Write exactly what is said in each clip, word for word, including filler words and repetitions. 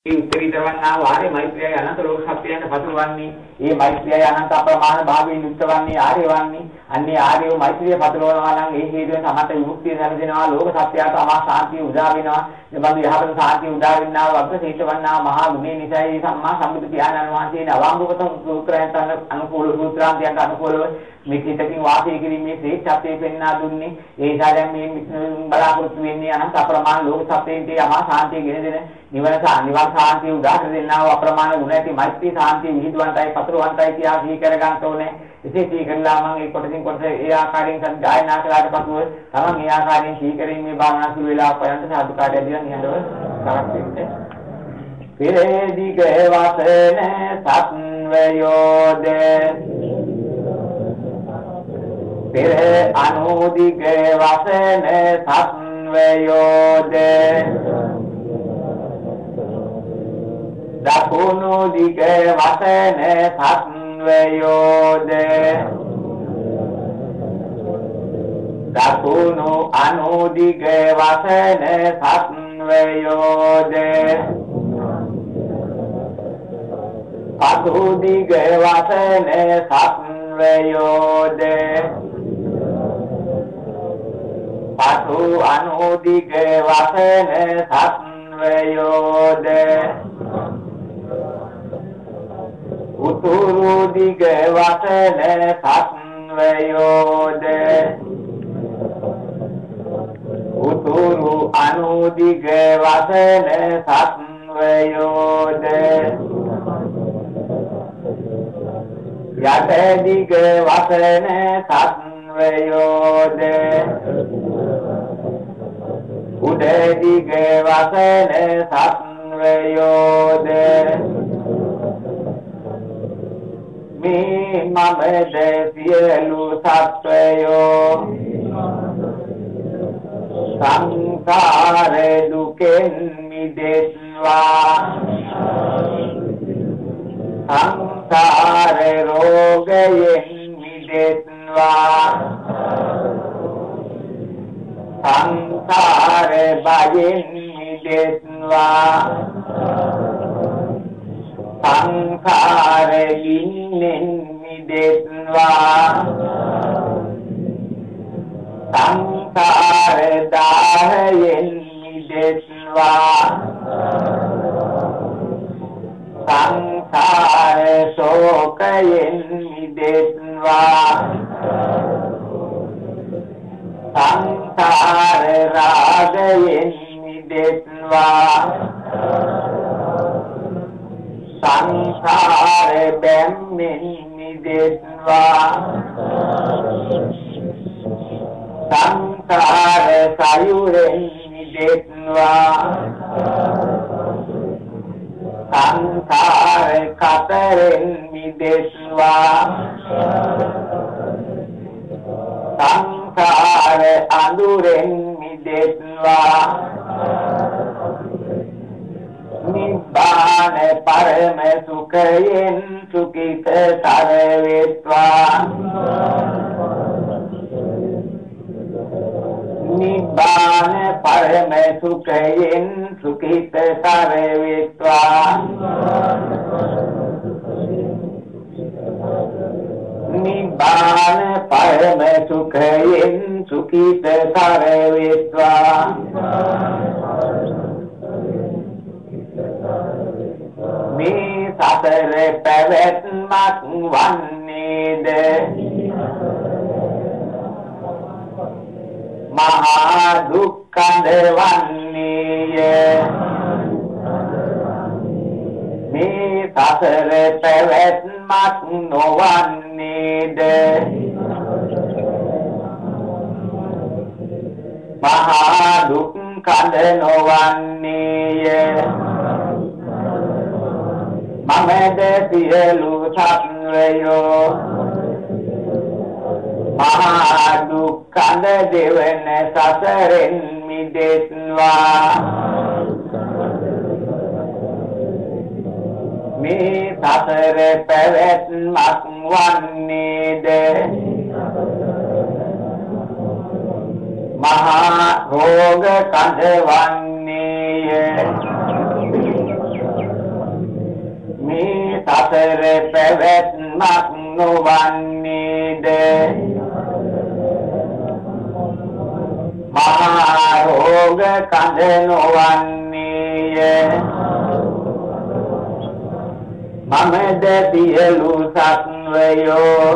උත්තරීතරවන්නා වාරේ මෛත්‍රියයි අනන්ත ලෝක සත්‍යයන්ට පතුරවන්නේ මේ මෛත්‍රියයි අනන්ත අප්‍රමාණ භාවයෙන් යුක්තවන්නේ ආර්යවන්නේ අන්නේ ආර්යව මෛත්‍රිය පතුරවනවා නම් ඒ හේතුවෙන් තමයි විමුක්තිය ලැබෙනවා ලෝක සත්‍යයට අමා ශාන්තිය උදා වෙනවා එබඳු යහපත ශාන්තිය උදා වෙන්නා වග්ග ශේෂවන්නා මහා ගුණේ නිසයි සම්මා සම්බුදු පියාණන් වහන්සේ නවාංගුපත සූත්‍රයන්ට අනුකූල සූත්‍රාන්තයන්ට අනුකූලව මේ කිතකින් වාසය කිරීමේ ශ්‍රේෂ්ඨත්වයේ පෙන්වා දුන්නේ ඒ සාරයන් මේ බලාපොරොත්තු වෙන්නේ අනන්ත අප්‍රමාණ ලෝක සත්‍යයේ අමා ශාන්තිය ගෙන දෙන නිවන නිවන් ශාන්තිය උදාහර දෙන්නා වූ අප්‍රමාණ ගුණ ඇති මෛත්‍රී ශාන්තිය විහිදුවන්ටයි පතුරවන්ටයි කියා සිහි කර ගන්න ඕනේ. එසේ සිහි කළා මම ඒ කොටසින් කොටස ඒ ආකාරයෙන් සත් ගායනා කළාට පසුව තමන් ඒ ආකාරයෙන් සිහි කිරීමේ භාවනා සුළු වෙලා පයන්ත සාදුකාරය දිලා නිහඬව කරක් වෙන්න. පෙරේදිග වසන සත්වයෝද පෙර අනුදිග වසන සත්වයෝද දකුණු දිග වසන සත්වයෝද දකුණු අනුදිග වසන සත්වයෝද පසු දිග වසන සත්වයෝද පසු අනුදිග වසන සත්වයෝද උතුරු දිග වසන සත්වයෝද උතුරු අනුදිග වසන සත්වයෝද යට දිග වසන සත්වයෝද උඩ දිග වසන සත්වයෝද මේ මමද සියලු සත්වයෝ සංසාර දුකෙන් මිදෙත්වා සංසාර රෝගයෙන් මිදෙත්වා සංසාර බයෙන් මිදෙත්වා සංඛාර ගින්නෙන් මිදෙත්වා සංඛාර දාහයෙන් මිදෙත්වා සංඛාර ශෝකයෙන් මිදෙත්වා සංඛාර රාගයෙන් මිදෙත්වා සංසාර බැම්මෙන් මිදෙත්වා සංසාර සයුරෙන් මිදෙත්වා සංසාර කතරෙන් මිදෙත්වා සංසාර අඳුරෙන් මිදෙත්වා නිබ්බාන පරම සුඛයෙන් සුඛිතතර වේත්වා නිබ්බාන පරම සුඛයෙන් සුඛිතතර වේත්වා නිබ්බාන පරම සුඛයෙන් සුඛිතතර වේත්වා මේ සතර පැවැත්මක් වන්නේද මහා දුක්ඛඳ වන්නේය මේ සතර පැවැත්මක් නොවන්නේද මහා දුක්ඛඳ නොවන්නේය මමද සියලු සත්වයෝ මහා දුක්ඛඳ දෙවන සසරෙන් මිදෙත්වා මේ සසර පැවැත්මක් වන්නේද මහා රෝග කඳවන්නේය සසර පැවැත්මක් නොවන්නේද මහා රෝග කඳ නොවන්නේය මමද සියලු සත්වයෝ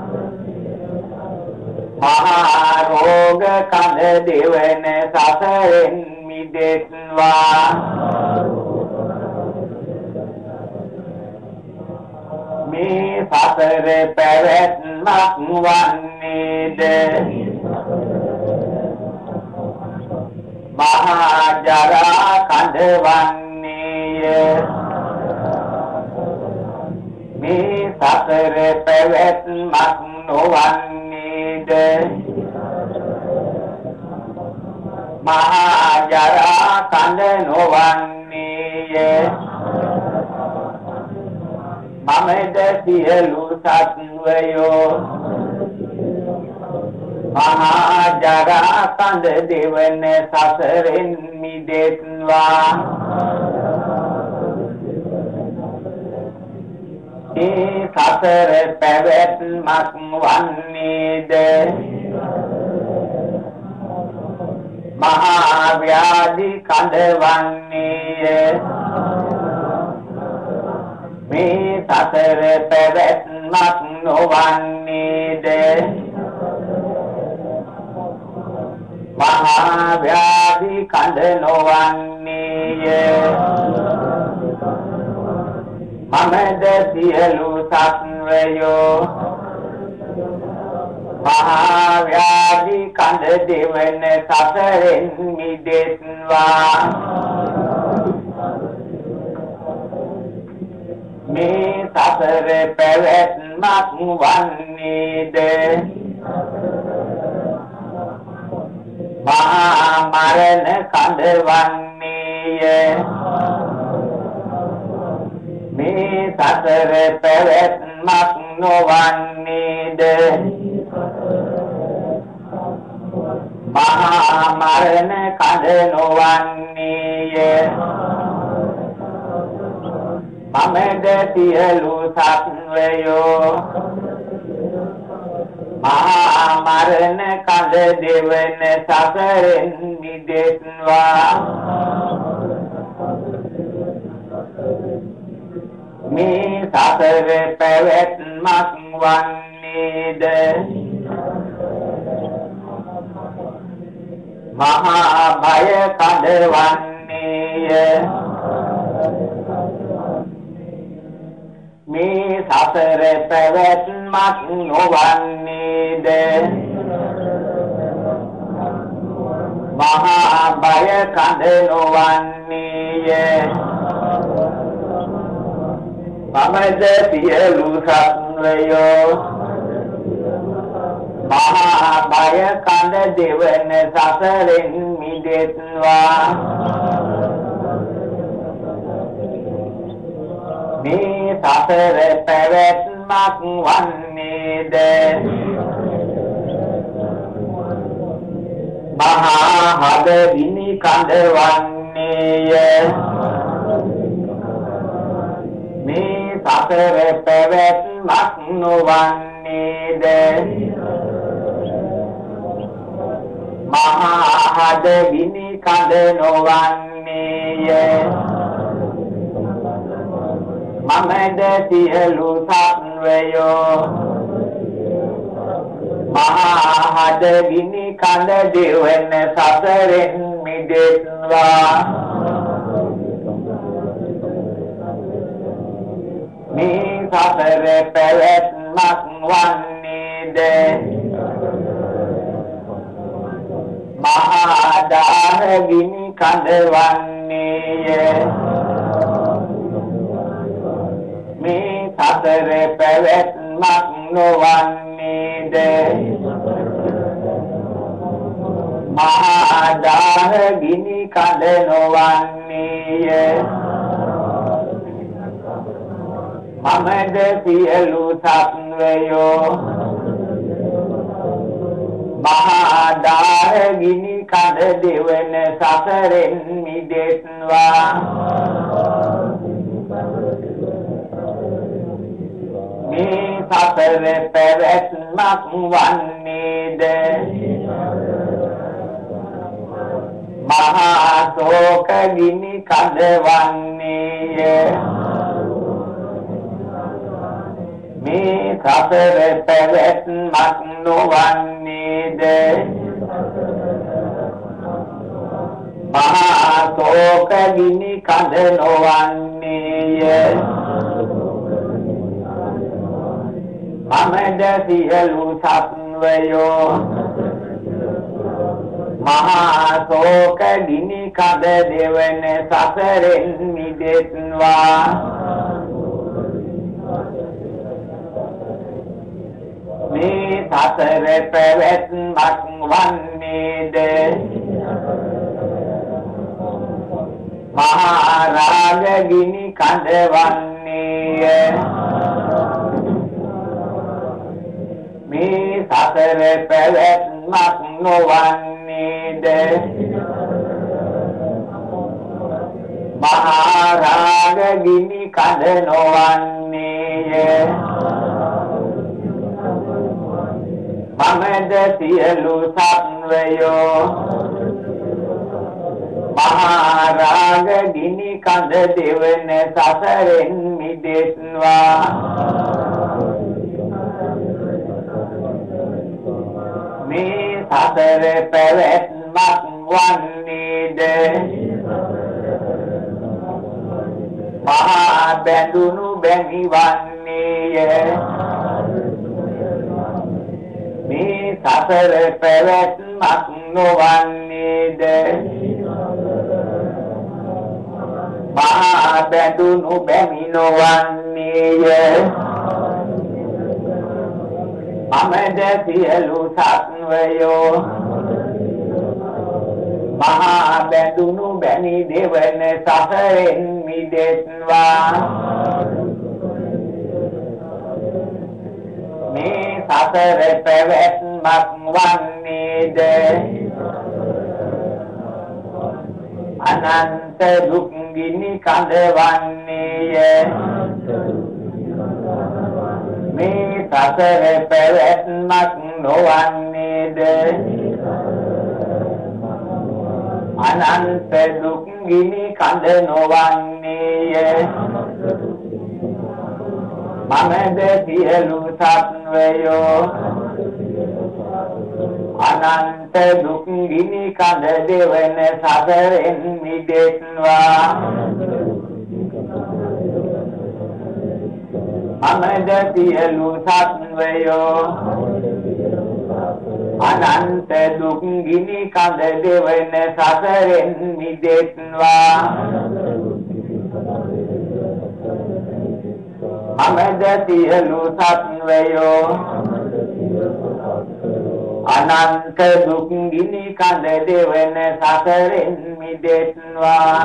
මහා රෝග කඳ දෙවන සසරෙන් මිදෙත්වා මේ සසර පැවැත්මක් වන්නේද මහා ජරා කඳ වන්නේය මේ සසර පැවැත්මක් නොවන්නේද මහා ජරා කඳ නොවන්නේය මමද සියලු සත්වයෝ මහා ජරා කඳ දෙවන සසරෙන් මිදෙත්වා ඒ සසර පැවැත්මක් වන්නේද මහා ව්‍යාධි කඳ වන්නේය මේ සසර පැවැත්මක් නොවන්නේද මහා ව්‍යාධි කඳ නොවන්නේය මමද සියලු සත්වයෝ මහා ව්‍යාධි කඳ දෙවන සසරෙන් මිදෙත්වා මේ සසර පැවැත්මක් වන්නේද මහා මරණ කඳ වන්නේය මේ සසර පැවැත්මක් නොවන්නේද මහා මරණ කඳ නොවන්නේය මමද සියලු සත්වයෝ මහා මරණ කඳ දෙවන සසරෙන් මිදෙත්වා මේ සසර පැවැත්මක් වන්නේද මහා භය කඳ වන්නේය මේ සසර පැවැත්මක් නොවන්නේද මහා භය කඳ නොවන්නේය මමද සියලු සත්වයෝ මහා භය කඳ දෙවන සසරෙන් මිදෙත්වා මේ සසර පැවැත්මක් වන්නේද මහා හද ගිනි කඳ වන්නේය මේ සසර පැවැත්මක් නොවන්නේද මහා හද ගිනි කඳ නොවන්නේය මමද සියලු සත්වයෝ මහා හද ගිනි කඳ දෙවන සසරෙන් මිදෙත්වා මේ සසර පැවැත්මක් වන්නේද මහා දාහ ගිනි කඳ වන්නේය මේ සසර පැවැත්මක් නොවන්නේද මහා දාහ ගිනි කඳ නොවන්නේය මමද සියලු සත්වයෝ මහා දාහ ගිනි කඳ දෙවන සසරෙන් මිදෙත්වා සසර පැවැත්මක් වන්නේද මහා ශෝක ගිනි කඳවන්නේය මේ සසර පැවැත්මක් නොවන්නේද මහා ශෝක ගිනි කඳ නොවන්නේය මමද සියලු සත්වයෝ මහා ශෝක ගිනි කඳ දෙවන සසරෙන් මිදෙත්වා මේ සසර පැවැත්මක් වන්නේද මහා රාග ගිනි කඳ වන්නේය මේ සසර පැවැත්මක් නොවන්නේද මහා රාග ගිනි කඳ නොවන්නේය මමද සියලු සත්වයෝ මහා රාග ගිනි කඳ දෙවන සසරෙන් මිදෙත්වා මේ සසර පැවැත්මක් වන්නේද මහා බැඳුණු බැමි වන්නේය මේ සසර පැවැත්මක් නොවන්නේද මහා බැඳුණු බැමි නොවන්නේය මමද සියලු සත්වයෝ මහා බැඳුණු බැමි දෙවන සසරෙන් මිදෙත්වා මේ සසර පැවැත්මක් වන්නේද අනන්ත දුක් ගිනි කඳ වන්නේය මේ සසර පැවැත්මක් නොවන්නේද අනන්ත දුක් ගිනි කඳ නොවන්නේය මමද සියලු සත්වයෝ අනන්ත දුක් ගිනි කඳ දෙවන සසරෙන් මිදෙත්වා මමද සියලු සත්වයෝ අනන්ත දුක් ගිනි කඳ දෙවන සසරෙන් මිදෙත්වා මමද සියලු සත්වයෝ අනන්ත දුක් ගිනි කඳ දෙවන සසරෙන් මිදෙත්වා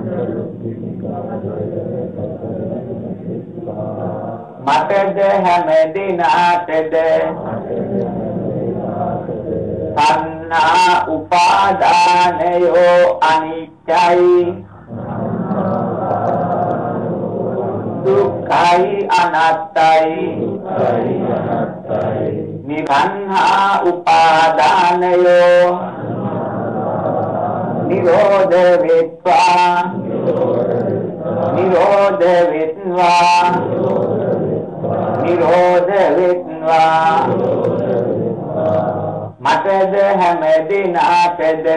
මටද හැම දිනාටද තණ්හා උපාදානයෝ අනිත්‍යයි දුක්ඛයි අනාත්තයි නිරන්හා උපාදානයෝ නිරෝධ වෙත්වා නිරෝධ වෙත්වා නිරෝධ වෙත්වා මටද හැම දිනාටද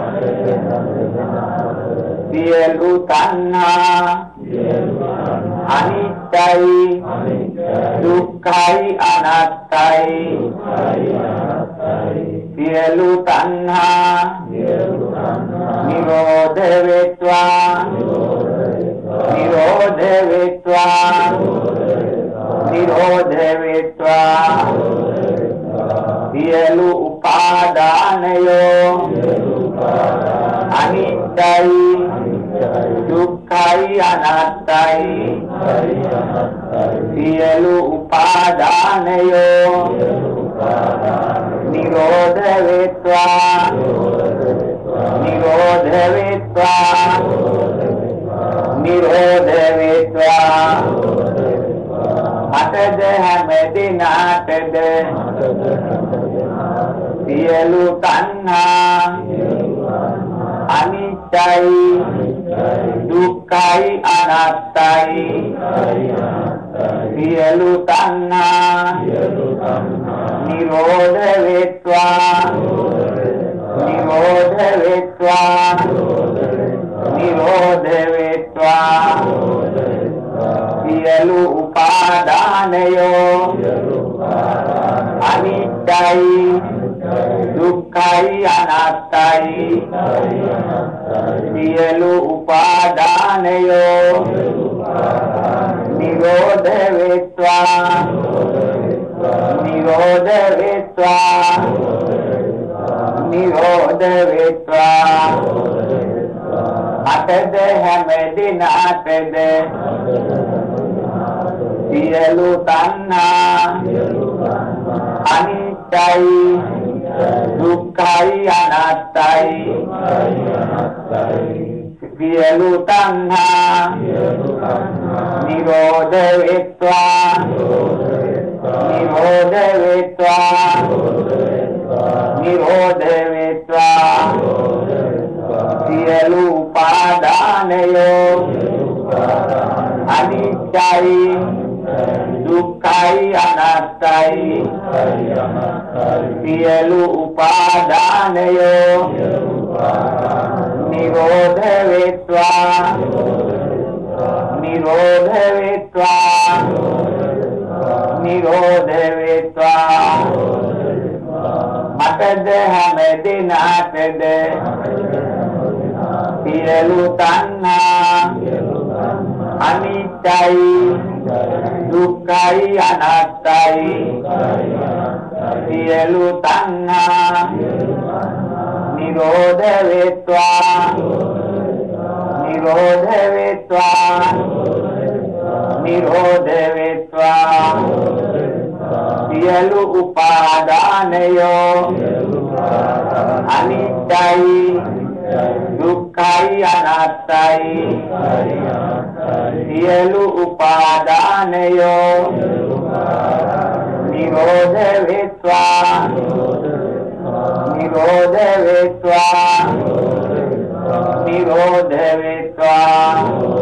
සියලු තණ්හා අනිත්‍යයි දුක්ඛයි අනාත්තයි සියලු තණ්හා නිරෝධ වෙත්වා නිරෝධ වෙත්වා නිරෝධ වෙත්වා සියලු උපාදානයෝ අනිත්‍යයි දුක්ඛයි අනාත්තයි සියලු උපාදානයෝ නිරෝධ වෙත්වා නිරෝධ වෙත්වා නිරෝධ වෙත්වා මටද හැම දිනාටද සියලු තණ්හා අනිත්‍යයි දුක්ඛයි අනාත්තයි සියලු තණ්හා නිරෝධ වේත්වා නිරෝධ වේත්වා නිරෝධ වේත්වා සියලු උපාදානයෝ අනිත්‍යයි දුක්ඛයි අනාත්තයි සියලු උපාදානයෝ නිරෝධ වේත්වා නිරෝධ වේත්වා නිරෝධ වේත්වා අතද හැම දිනාටද සියලු තණ්හා අනිත්‍යයි දුක්ඛයි අනාත්තයි සියලු තණ්හා නිරෝධ වේත්වා නිරෝධ වේත්වා නිරෝධ වේත්වා සියලු උපාදානයෝ අනිත්‍යයි දුක්ඛයි අනාත්තයි සියලු උපාදානයෝ නිරෝධ වේත්වා නිරෝධ වේත්වා නිරෝධ වේත්වා මතද හැම දිනාටද සියලු තණ්හා අනිත්‍යයි දුක්ඛයි අනාත්තයි සියලු තණ්හා නිරෝධ වේත්වා නිරෝධ වේත්වා නිරෝධ වේත්වා සියලු උපාදානයෝ අනිත්‍යයි දුක්ඛයි අනාත්තයි සියලු උපාදානයෝ නිරෝධ වේත්වා නිරෝධ වේත්වා නිරෝධ වේත්වා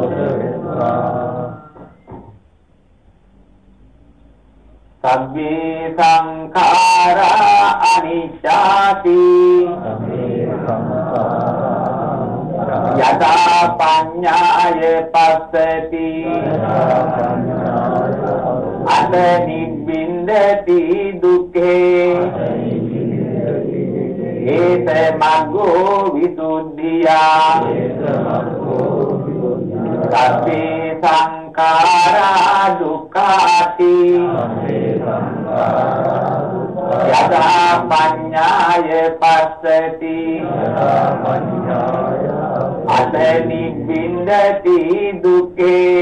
සබ්බේ සංඛාරා අනිච්චාති යදා පඤ්ඤාය පස්සති අත නිබ්බින්දති දුක්ඛේ ඒත මග්ගෝ විසුද්ධියා සබ්බේ සංඛාරා දුක්ඛාති යදා පඤ්ඤාය පස්සති අත නිබ්බින්දති දුක්ඛේ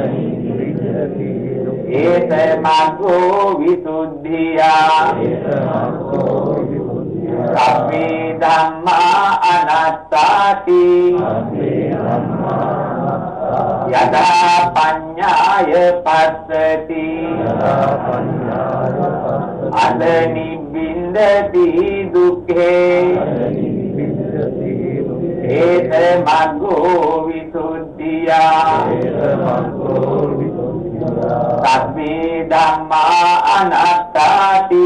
ඒත මග්ගෝ විසුද්ධියා සබ්බේ ධම්මා අනාත්තාති යදා පඤ්ඤාය පස්සති අත නිබ්බින්දති දුක්ඛේ ඒත මග්ගෝ විසුද්ධියා සබ්බේ ධම්මා අනාත්තාති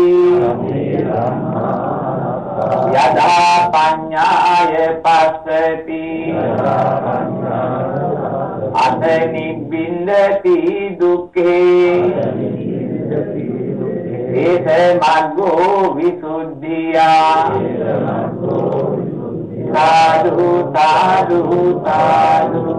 යදා පඤ්ඤාය පස්සති අත නිබ්බින්දති දුක්ඛේ ඒත මග්ගෝ විසුද්ධියා සාදු සාදු සාදු